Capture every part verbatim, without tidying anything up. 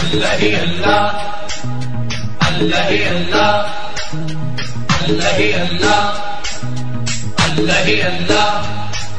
اللہ اللہ اللہ اللہ اللہ اللہ اللہ اللہ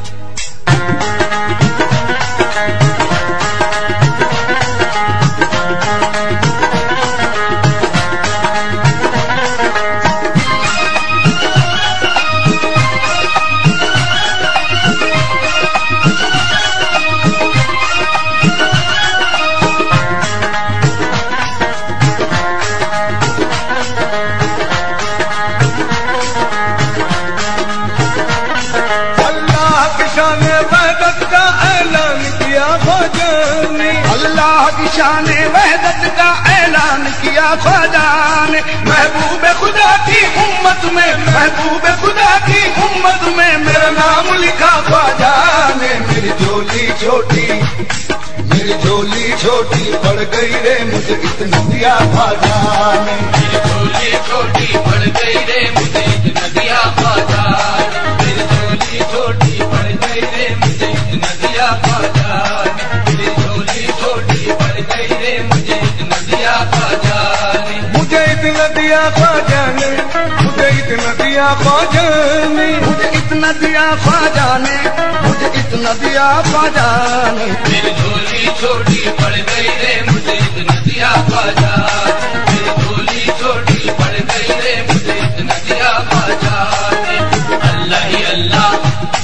اللہ کی شان وحدت کا اعلان کیا خواجہ نے محبوب خدا کی امت میں محبوب خدا کی امت میں میرا نام لکھا خواجہ نے میری جھولی چھوٹی میری جھولی چھوٹی پڑ گئی رے مجھے اتنا دیا خواجہ نے میری جھولی چھوٹی پڑ گئی رے مجھے اتنا دیا خواجہ میری جھولی چھوٹی پڑ گئی رے مجھے اتنا دیا خواجہ میری جھولی چھوٹی پڑ گئی رے مجھے اتنا دیا خواجہ مجھے اتنا دیا خواجہ نے مجھے اتنا دیا خواجہ نے مجھے اتنا دیا خواجہ نے مجھے اتنا دیا خواجہ نے میری جھولی چھوٹی پڑ گئی رے مجھے اتنا دیا خواجہ میری جھولی چھوٹی پڑ گئی رے مجھے اتنا دیا خواجہ اللہ ہی اللہ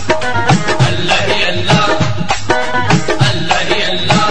اللہ ہی اللہ اللہ ہی اللہ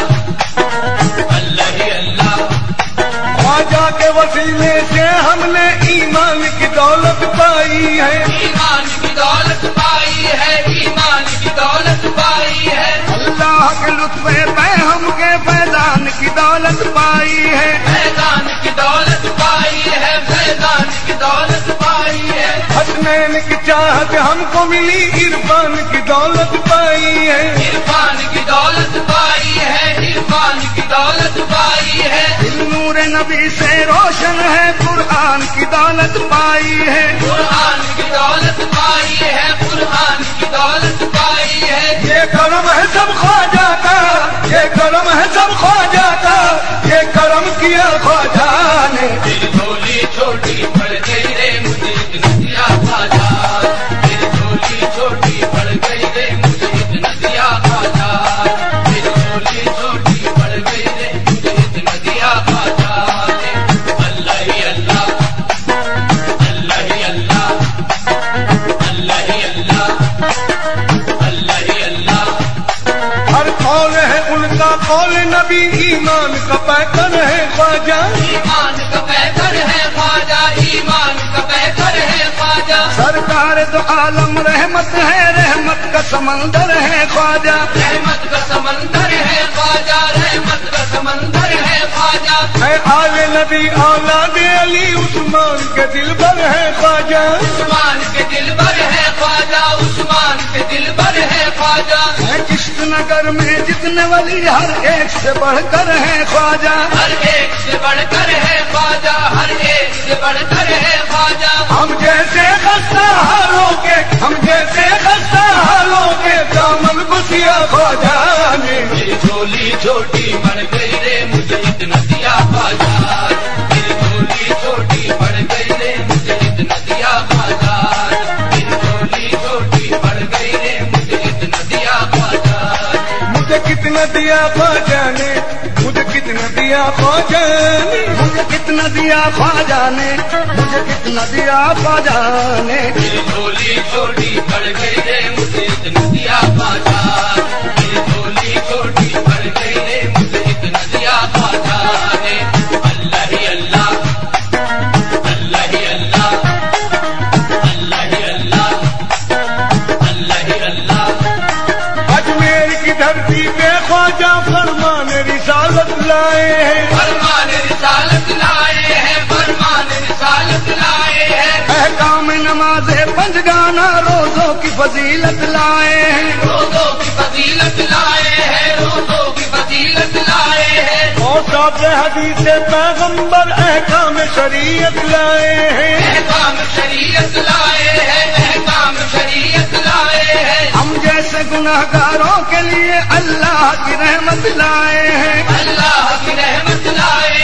اللہ ہی اللہ خواجہ کے وسیلے سے ہم نے ایمان کی دولت پائی ہے ایمان کی دولت پائی ہے ایمان کی دولت پائی ہے اللہ کے لطف پہ ہم کے فیضان کی دولت پائی ہے فیضان کی دولت پائی ہے فیضان کی دولت پائی ہے حسنین کی چاہت ہم کو ملی عرفان کی دولت پائی ہے عرفان کی دولت پائی ہے عرفان کی دولت پائی ہے دل نور نبی سے روشن ہے قرآن کی دولت پائی ہے قرآن کی دولت پائی ہے قرآن کی دولت پائی ہے یہ کرم ہے سب خواجہ کا یہ کرم ہے سب خواجہ کا یہ کرم کیا خواجہ نے میری جھولی چھوٹی پڑ گئی رے مجھے اتنا دیا خواجہ میری جھولی چھوٹی پڑ گئی رے مجھے اتنا دیا خواجہ میری جھولی چھوٹی پڑ گئی رے مجھے اتنا دیا خواجہ اللہ ہی اللہ اللہ ہی اللہ اللہ ہی اللہ اللہ ہی اللہ ہر قول ہے ان کا قول نبی ایمان کا پیکر ہے خواجہ ایمان کا پیکر ہے خواجہ ایمان کا پیکر ہے خواجہ سرکار تو عالم رحمت ہے رحمت کا سمندر ہے خواجہ رحمت کا سمندر ہے خواجہ رحمت کا سمندر ہے خواجہ ہے آل نبی اولاد علی عثمان کے دل بر ہے خواجہ عثمان کے دل بر ہے خواجہ عثمان کے دل بر ہے خواجہ ہے کشت نگر میں جتنے ولی ہر ایک سے بڑھ کر ہے خواجہ ہر ایک سے بڑھ کر ہے خواجہ ہر ایک سے بڑھ کر ہے خواجہ ہم جیسے خستہ حالوں کے ہم جیسے خستہ حالوں کے دامن گسیا خواجہ نے میری جھولی چھوٹی پڑ گئی رے مجھے اتنا دیا خواجہ میری جھولی چھوٹی پڑ گئی رے مجھے اتنا دیا خواجہ میری جھولی چھوٹی پڑ گئی رے مجھے اتنا دیا خواجہ مجھے کتنا دیا خواجہ نے مجھے کتنا دیا خواجہ نے مجھے کتنا دیا خواجہ نے مجھے کتنا دیا خواجہ نے میری جھولی چھوٹی پڑ گئی رے مجھے اتنا دیا خواجہ میری جھولی چھوٹی پڑ گئی رے مجھے اتنا دیا خواجہ اللہ ہی اللہ اللہ ہی اللہ اللہ ہی اللہ اللہ ہی اللہ اجمیر کی دھرتی پہ خواجہ فرمان رسالت لائے ہیں فرمان رسالت لائے ہیں فرمان رسالت لائے ہیں احکام نماز پنجگانا روزوں کی فضیلت لائے ہیں روزوں کی فضیلت لائے ہیں روزوں کی فضیلت لائے ہیں اور سب حدیث پیغمبر احکام شریعت لائے ہیں احکام شریعت لائے ہیں احکام شریعت لائے ہیں ہم جیسے گناہ گاروں کے لیے اللہ کی رحمت لائے ہیں اللہ کی رحمت لائے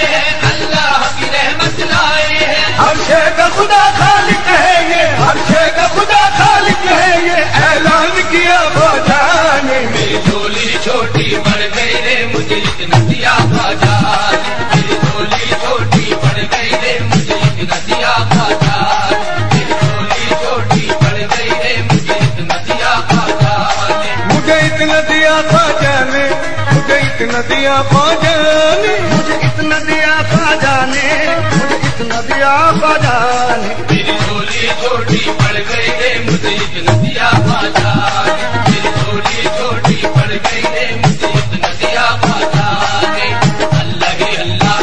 خواجہ میری جھولی چھوٹی پڑ گئی رے مجھے اتنا دیا خواجہ میری جھولی چھوٹی پڑ گئی رے مجھے اتنا دیا خواجہ مجھے اتنا دیا خواجہ نے مجھے اتنا دیا خواجہ نے مجھے اتنا دیا خواجہ نے مجھے اتنا دیا خواجہ نے میری جھولی چھوٹی پڑ گئی رے مجھے اتنا دیا خواجہ میری جھولی چھوٹی پڑ گئی رے مجھے اتنا دیا خواجہ اللہ ہی اللہ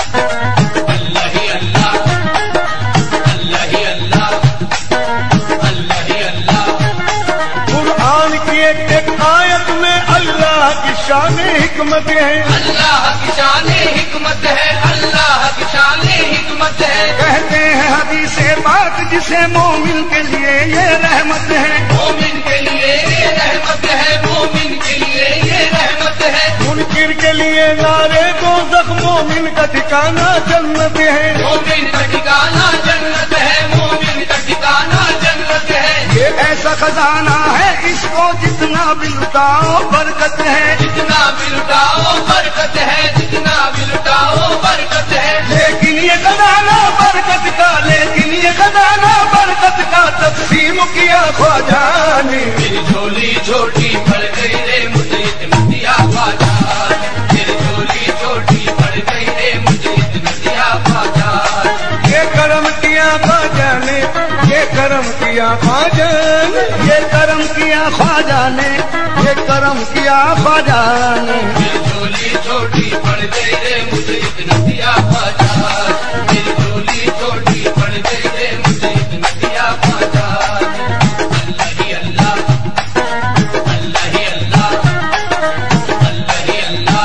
اللہ ہی اللہ اللہ ہی اللہ اللہ ہی اللہ قرآن کی ایک ایک آیت میں اللہ کی شان حکمت ہے اللہ کی شان حکمت ہے اللہ کی شان حکمت ہے کہتے ہیں حدیث پاک جسے مومن کے لیے یہ رحمت ہے مومن کے لیے یہ رحمت ہے مومن کے لیے یہ رحمت ہے منکر کے لیے نارے کو زخم مومن کا ٹھکانہ جنت ہے مومن کا ٹھکانہ جنت ہے مومن کا ٹھکانہ جنت ہے یہ ایسا خزانہ ہے اس کو جتنا بھی لٹاؤ برکت ہے جتنا بھی لٹاؤ برکت ہے جتنا بھی لٹاؤ برکت ہے لیکن یہ خزانہ برکت کا لیکن یہ خزانہ برکت کا تقسیم کیا خواجہ نے میری جھولی چھوٹی پڑ گئی رے مجھے اتنا دیا خواجہ میری جھولی چھوٹی پڑ گئی رے مجھے اتنا دیا خواجہ یہ کرم کیا خواجہ نے یہ کرم کیا خواجہ نے یہ کرم کیا خواجہ نے یہ کرم کیا خواجہ نے میری جھولی چھوٹی پڑ گئی رے مجھے اتنا دیا خواجہ میری جھولی چھوٹی پڑ گئی رے مجھے اتنا دیا خواجہ اللہ ہی اللہ اللہ ہی اللہ اللہ ہی اللہ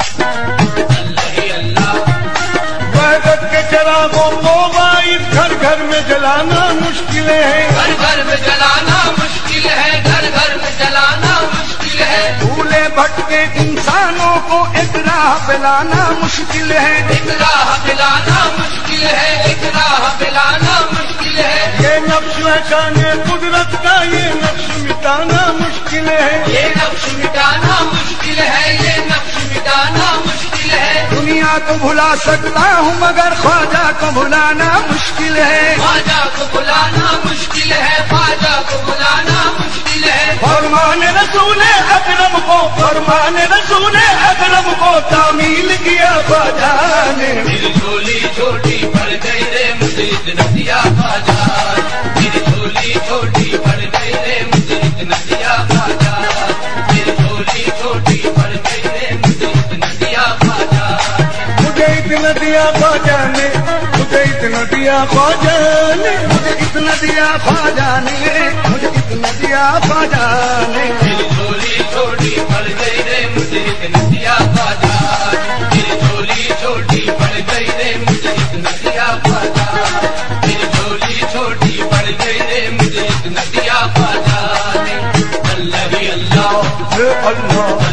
اللہ ہی اللہ وحدت کے چراغوں کو غائب گھر گھر میں جلانا مشکل ہے گھر گھر میں جلانا مشکل ہے گھر گھر میں جلانا مشکل ہے بھولے بھٹکے انسانوں کو ایک راہ پلانا مشکل ہے ایک راہ پلانا مشکل ہے ایک راہ پلانا مشکل ہے یہ نقش ہے شان قدرت کا یہ نقش مٹانا مشکل ہے یہ نقش مٹانا مشکل ہے یہ نقش مٹانا مشکل ہے دنیا کو بھلا سکتا ہوں مگر خواجہ کو بھلانا مشکل ہے خواجہ کو بلانا مشکل ہے خواجہ کو بلانا مشکل ہے فرمان رسول اکرم کو فرمان رسول اکرم کو تعمیل کیا خواجہ نے میری جھولی چھوٹی پڑ گئی رے مجھے اتنا دیا خواجہ میری جھولی چھوٹی پڑ گئی رے مجھے اتنا دیا خواجہ میری جھولی چھوٹی پڑ گئی رے مجھے اتنا دیا خواجہ مجھے اتنا دیا خواجہ نے مجھے اتنا دیا خواجہ نے مجھے اتنا دیا خواجہ نے مجھے اتنا دیا خواجہ نے میری جھولی چھوٹی پڑ گئی رے مجھے اتنا دیا خواجہ میری جھولی چھوٹی پڑ گئی رے مجھے اتنا دیا خواجہ میری جھولی چھوٹی پڑ گئی رے مجھے اتنا دیا خواجہ اللہ ہی اللہ اللہ